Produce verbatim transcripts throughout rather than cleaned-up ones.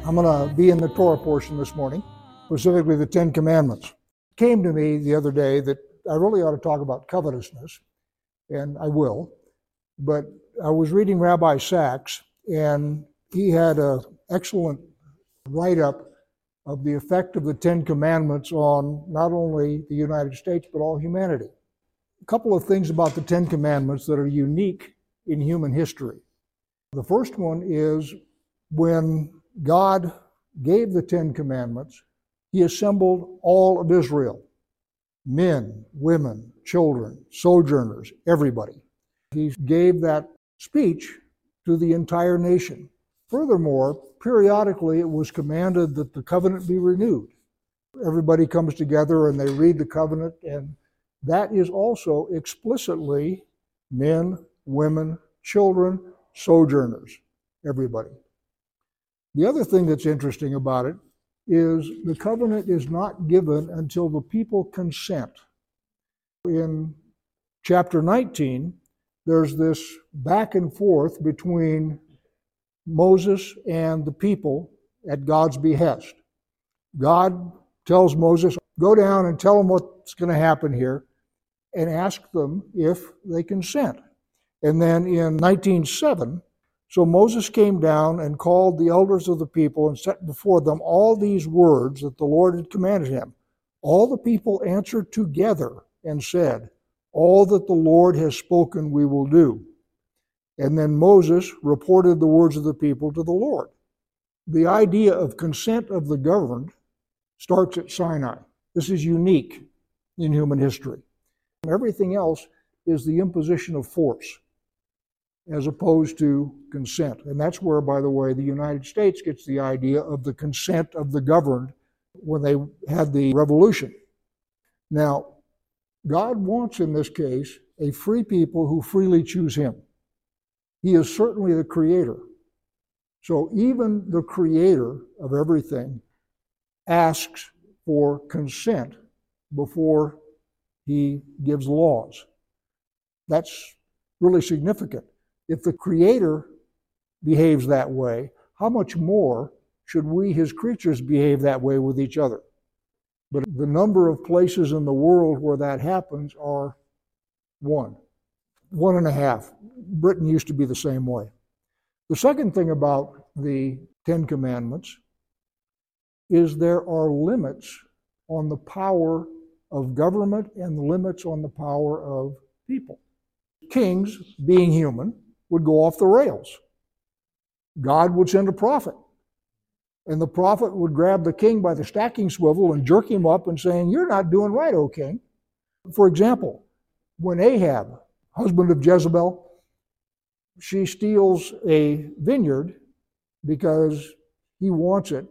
I'm going to be in the Torah portion this morning, specifically the Ten Commandments. It came to me the other day that I really ought to talk about covetousness, and I will, but I was reading Rabbi Sacks, and he had an excellent write-up of the effect of the Ten Commandments on not only the United States, but all humanity. A couple of things about the Ten Commandments that are unique in human history. The first one is when God gave the Ten Commandments, he assembled all of Israel, men, women, children, sojourners, everybody. He gave that speech to the entire nation. Furthermore, periodically it was commanded that the covenant be renewed. Everybody comes together and they read the covenant, and that is also explicitly men, women, children, sojourners, everybody. The other thing that's interesting about it is the covenant is not given until the people consent. In chapter nineteen, there's this back and forth between Moses and the people at God's behest. God tells Moses, go down and tell them what's going to happen here and ask them if they consent. And then in nineteen seven, so Moses came down and called the elders of the people and set before them all these words that the Lord had commanded him. All the people answered together and said, all that the Lord has spoken we will do. And then Moses reported the words of the people to the Lord. The idea of consent of the governed starts at Sinai. This is unique in human history. Everything else is the imposition of force as opposed to consent. And that's where, by the way, the United States gets the idea of the consent of the governed when they had the revolution. Now, God wants, in this case, a free people who freely choose him. He is certainly the creator. So even the creator of everything asks for consent before he gives laws. That's really significant. If the creator behaves that way, how much more should we, his creatures, behave that way with each other? But the number of places in the world where that happens are one, one and a half. Britain used to be the same way. The second thing about the Ten Commandments is there are limits on the power of government and limits on the power of people. Kings, being human, would go off the rails. God would send a prophet, and the prophet would grab the king by the stacking swivel and jerk him up and saying, you're not doing right, O king. For example, when Ahab, husband of Jezebel, she steals a vineyard because he wants it,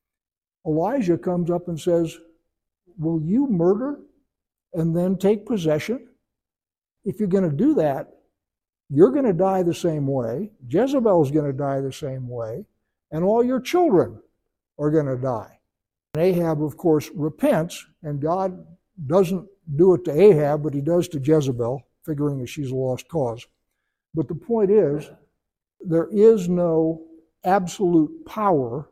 Elijah comes up and says, will you murder and then take possession? If you're going to do that, you're going to die the same way, Jezebel's going to die the same way, and all your children are going to die. And Ahab, of course, repents, and God doesn't do it to Ahab, but he does to Jezebel, figuring that she's a lost cause. But the point is, there is no absolute power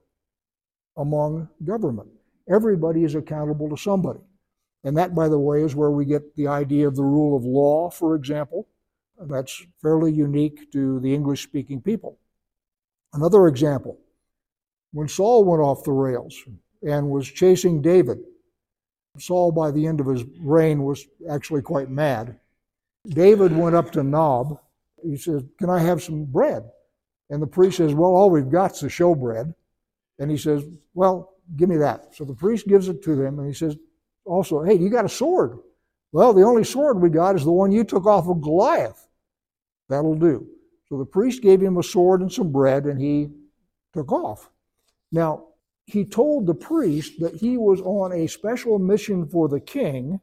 among government. Everybody is accountable to somebody. And that, by the way, is where we get the idea of the rule of law, for example. That's fairly unique to the English-speaking people. Another example, when Saul went off the rails and was chasing David, Saul, by the end of his reign, was actually quite mad. David went up to Nob. He says, can I have some bread? And the priest says, well, all we've got is the showbread. And he says, well, give me that. So the priest gives it to them, and he says, also, hey, you got a sword? Well, the only sword we got is the one you took off of Goliath. That'll do. So the priest gave him a sword and some bread, and he took off. Now, he told the priest that he was on a special mission for the king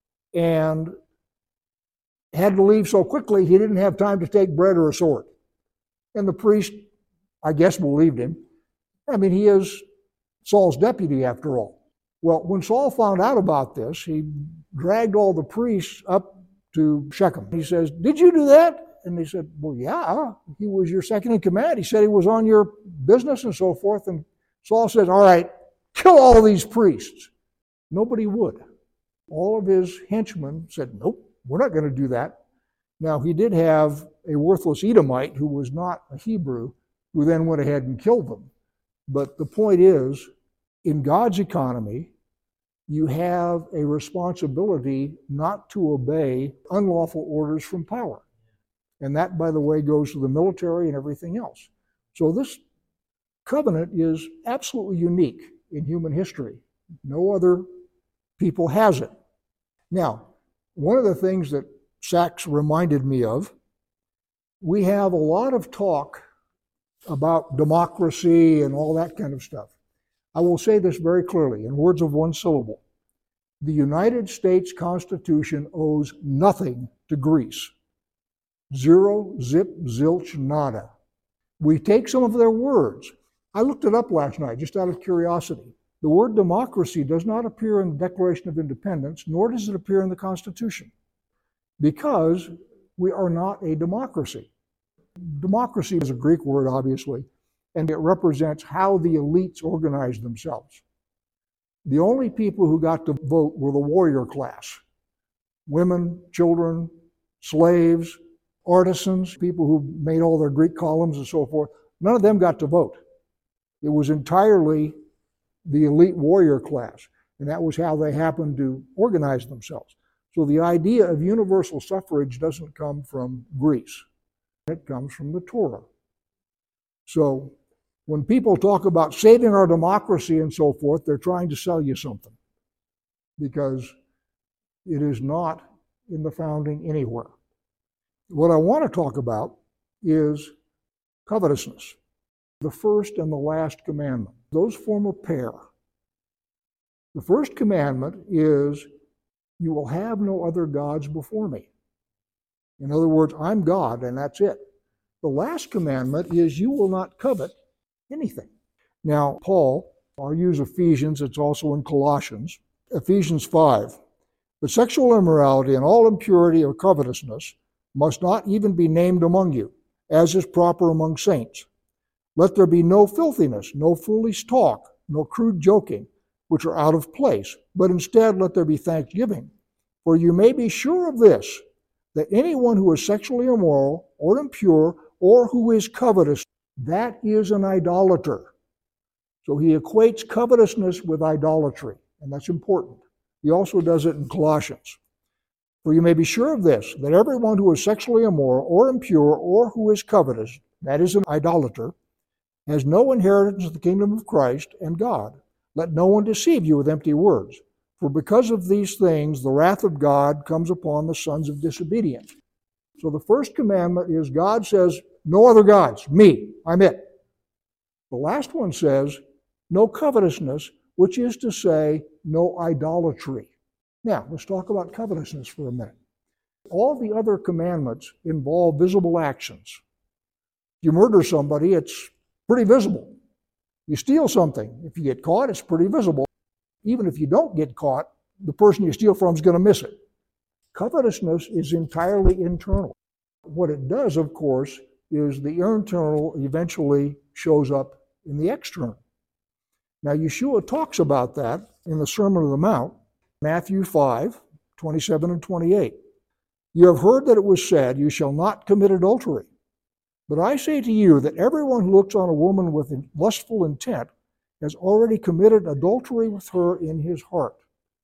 and had to leave so quickly he didn't have time to take bread or a sword. And the priest, I guess, believed him. I mean, he is Saul's deputy after all. Well, when Saul found out about this, he dragged all the priests up to Shechem. He says, did you do that? And they said, well, yeah, he was your second in command. He said he was on your business and so forth. And Saul says, all right, kill all these priests. Nobody would. All of his henchmen said, nope, we're not going to do that. Now, he did have a worthless Edomite who was not a Hebrew, who then went ahead and killed them. But the point is, in God's economy, you have a responsibility not to obey unlawful orders from power. And that, by the way, goes to the military and everything else. So this covenant is absolutely unique in human history. No other people has it. Now, one of the things that Sachs reminded me of, we have a lot of talk about democracy and all that kind of stuff. I will say this very clearly, in words of one syllable. The United States Constitution owes nothing to Greece. Zero, zip, zilch, nada. We take some of their words. I looked it up last night, just out of curiosity. The word democracy does not appear in the Declaration of Independence, nor does it appear in the Constitution, because we are not a democracy. Democracy is a Greek word, obviously, and it represents how the elites organize themselves. The only people who got to vote were the warrior class. Women, children, slaves, artisans, people who made all their Greek columns and so forth. None of them got to vote. It was entirely the elite warrior class, and that was how they happened to organize themselves. So the idea of universal suffrage doesn't come from Greece. It comes from the Torah. So when people talk about saving our democracy and so forth, they're trying to sell you something, because it is not in the founding anywhere. What I want to talk about is covetousness, the first and the last commandment. Those form a pair. The first commandment is, you will have no other gods before me. In other words, I'm God, and that's it. The last commandment is, you will not covet anything. Now, Paul, I'll use Ephesians, it's also in Colossians, Ephesians five. But sexual immorality and all impurity or covetousness must not even be named among you, as is proper among saints. Let there be no filthiness, no foolish talk, no crude joking, which are out of place, but instead let there be thanksgiving. For you may be sure of this, that anyone who is sexually immoral or impure or who is covetous, that is an idolater. So he equates covetousness with idolatry, and that's important. He also does it in Colossians. For you may be sure of this, that everyone who is sexually immoral or impure or who is covetous, that is an idolater, has no inheritance of the kingdom of Christ and God. Let no one deceive you with empty words. For because of these things, the wrath of God comes upon the sons of disobedience. So the first commandment is, God says, no other gods, me, I'm it. The last one says, no covetousness, which is to say, no idolatry. Now, let's talk about covetousness for a minute. All the other commandments involve visible actions. If you murder somebody, it's pretty visible. You steal something, if you get caught, it's pretty visible. Even if you don't get caught, the person you steal from is going to miss it. Covetousness is entirely internal. What it does, of course, is the internal eventually shows up in the external. Now, Yeshua talks about that in the Sermon on the Mount, Matthew five, twenty-seven and twenty-eight. You have heard that it was said, you shall not commit adultery. But I say to you that everyone who looks on a woman with lustful intent has already committed adultery with her in his heart.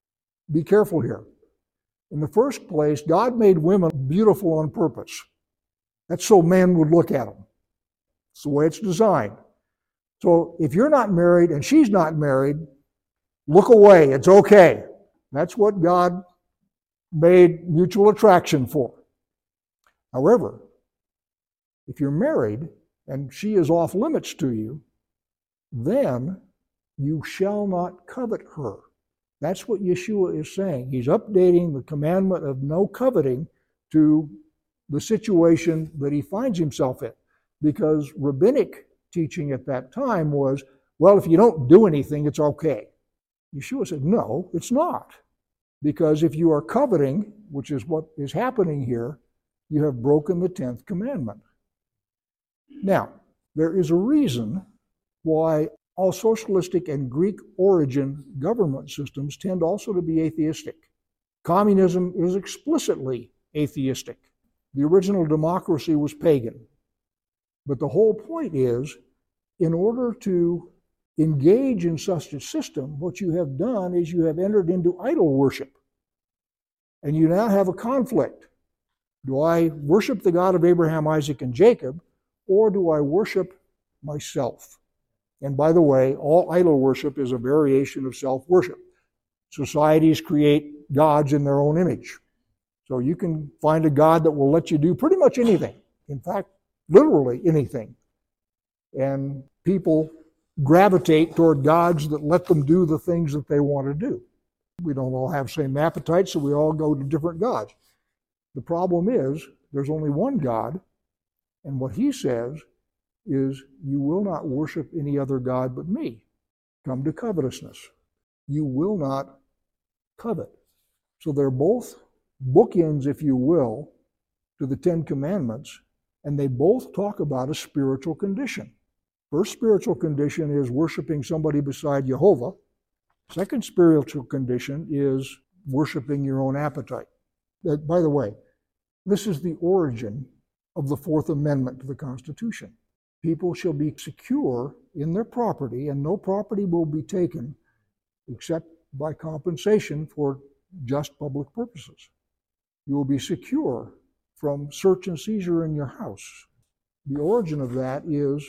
Be careful here. In the first place, God made women beautiful on purpose. That's so men would look at them. It's the way it's designed. So if you're not married and she's not married, look away. It's okay. That's what God made mutual attraction for. However, if you're married and she is off limits to you, then you shall not covet her. That's what Yeshua is saying. He's updating the commandment of no coveting to the situation that he finds himself in. Because rabbinic teaching at that time was, well, if you don't do anything, it's okay. Yeshua said, no, it's not. Because if you are coveting, which is what is happening here, you have broken the tenth commandment. Now, there is a reason why all socialistic and Greek origin government systems tend also to be atheistic. Communism is explicitly atheistic. The original democracy was pagan. But the whole point is, in order to engage in such a system, what you have done is you have entered into idol worship. And you now have a conflict. Do I worship the God of Abraham, Isaac, and Jacob, or do I worship myself? And by the way, all idol worship is a variation of self-worship. Societies create gods in their own image. So you can find a God that will let you do pretty much anything. In fact, literally anything. And people gravitate toward gods that let them do the things that they want to do. We don't all have the same appetite, so we all go to different gods. The problem is, there's only one God, and what he says is, you will not worship any other God but me. Come to covetousness. You will not covet. So they're both bookends, if you will, to the Ten Commandments, and they both talk about a spiritual condition. First spiritual condition is worshiping somebody beside Jehovah. Second spiritual condition is worshiping your own appetite. Uh, by the way, this is the origin of the Fourth Amendment to the Constitution. People shall be secure in their property, and no property will be taken except by compensation for just public purposes. You will be secure from search and seizure in your house. The origin of that is,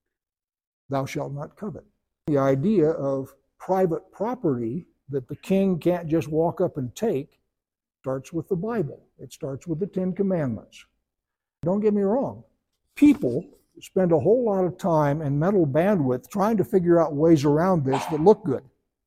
thou shalt not covet. The idea of private property that the king can't just walk up and take starts with the Bible. It starts with the Ten Commandments. Don't get me wrong. People spend a whole lot of time and mental bandwidth trying to figure out ways around this that look good.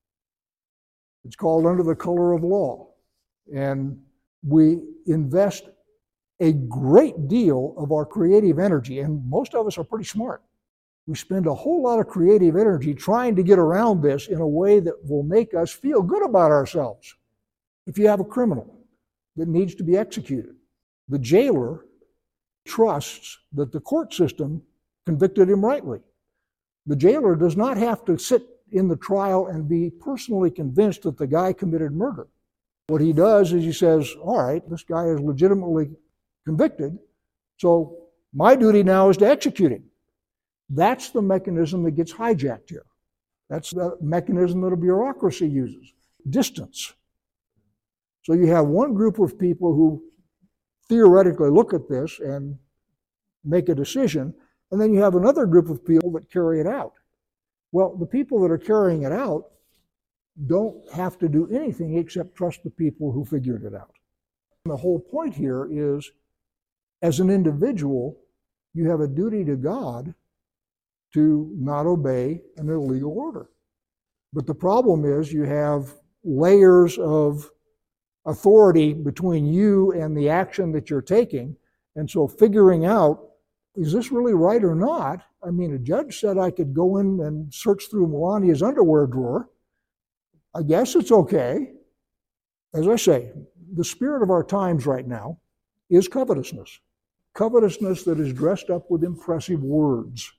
It's called under the color of law. And we invest a great deal of our creative energy, and most of us are pretty smart. We spend a whole lot of creative energy trying to get around this in a way that will make us feel good about ourselves. If you have a criminal that needs to be executed, the jailer trusts that the court system convicted him rightly. The jailer does not have to sit in the trial and be personally convinced that the guy committed murder. What he does is he says, all right, this guy is legitimately convicted, so my duty now is to execute him. That's the mechanism that gets hijacked here. That's the mechanism that a bureaucracy uses. Distance. So you have one group of people who theoretically look at this and make a decision, and then you have another group of people that carry it out. Well, the people that are carrying it out don't have to do anything except trust the people who figured it out. And the whole point here is, as an individual, you have a duty to God to not obey an illegal order. But the problem is you have layers of authority between you and the action that you're taking, and so figuring out, is this really right or not? I mean, a judge said I could go in and search through Melania's underwear drawer. I guess it's okay. As I say, the spirit of our times right now is covetousness. Covetousness that is dressed up with impressive words.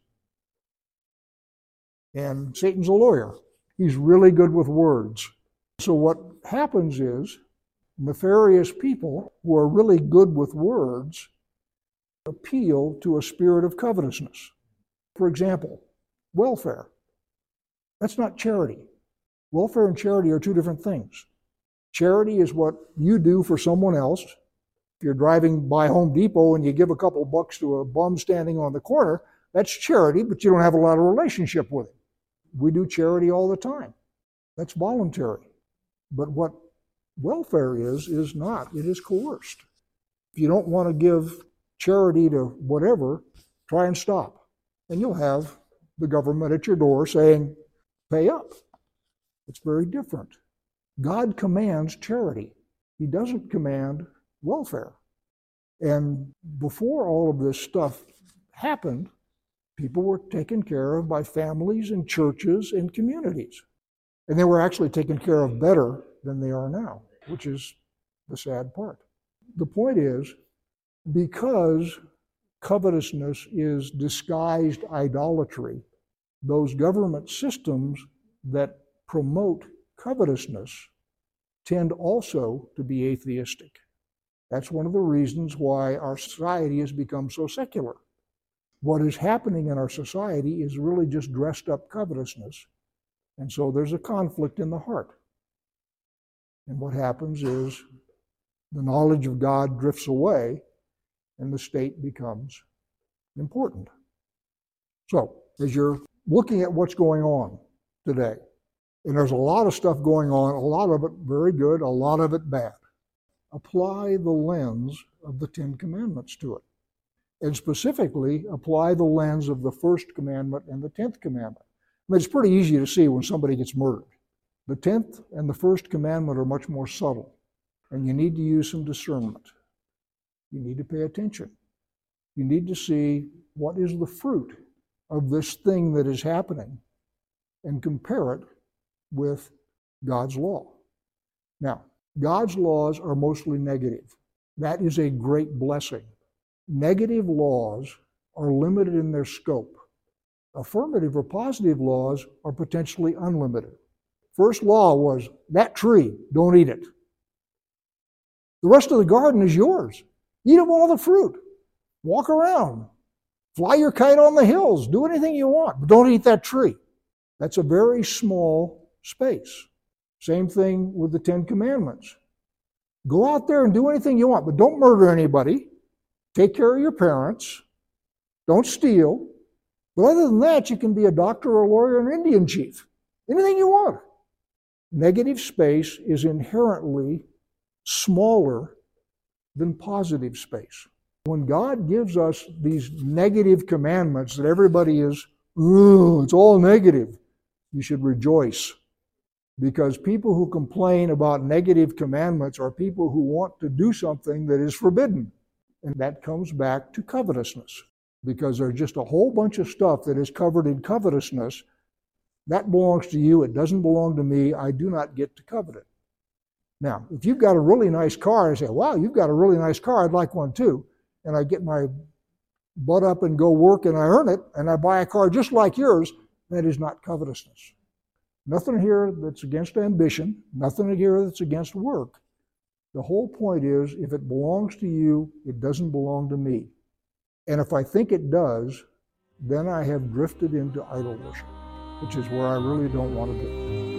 And Satan's a lawyer. He's really good with words. So what happens is, nefarious people who are really good with words appeal to a spirit of covetousness. For example, welfare. That's not charity. Welfare and charity are two different things. Charity is what you do for someone else. If you're driving by Home Depot and you give a couple bucks to a bum standing on the corner, that's charity, but you don't have a lot of relationship with him. We do charity all the time. That's voluntary. But what welfare is, is not. It is coerced. If you don't want to give charity to whatever, try and stop. And you'll have the government at your door saying, pay up. It's very different. God commands charity. He doesn't command welfare. And before all of this stuff happened, people were taken care of by families and churches and communities. And they were actually taken care of better than they are now, which is the sad part. The point is, because covetousness is disguised idolatry, those government systems that promote covetousness tend also to be atheistic. That's one of the reasons why our society has become so secular. What is happening in our society is really just dressed up covetousness, and so there's a conflict in the heart. And what happens is the knowledge of God drifts away, and the state becomes important. So, as you're looking at what's going on today, and there's a lot of stuff going on, a lot of it very good, a lot of it bad, apply the lens of the Ten Commandments to it. And specifically, apply the lens of the first commandment and the tenth commandment. I mean, it's pretty easy to see when somebody gets murdered. The tenth and the first commandment are much more subtle, and you need to use some discernment. You need to pay attention. You need to see what is the fruit of this thing that is happening and compare it with God's law. Now, God's laws are mostly negative. That is a great blessing. Negative laws are limited in their scope. Affirmative or positive laws are potentially unlimited. First law was, that tree, don't eat it. The rest of the garden is yours. Eat of all the fruit. Walk around. Fly your kite on the hills. Do anything you want, but don't eat that tree. That's a very small space. Same thing with the Ten Commandments. Go out there and do anything you want, but don't murder anybody. Take care of your parents. Don't steal. But other than that, you can be a doctor or a lawyer or an Indian chief. Anything you want. Negative space is inherently smaller than positive space. When God gives us these negative commandments that everybody is, ooh, it's all negative, you should rejoice. Because people who complain about negative commandments are people who want to do something that is forbidden. And that comes back to covetousness. Because there's just a whole bunch of stuff that is covered in covetousness. That belongs to you. It doesn't belong to me. I do not get to covet it. Now, if you've got a really nice car, I say, wow, you've got a really nice car. I'd like one too. And I get my butt up and go work and I earn it, and I buy a car just like yours. That is not covetousness. Nothing here that's against ambition. Nothing here that's against work. The whole point is, if it belongs to you, it doesn't belong to me. And if I think it does, then I have drifted into idol worship, which is where I really don't want to be.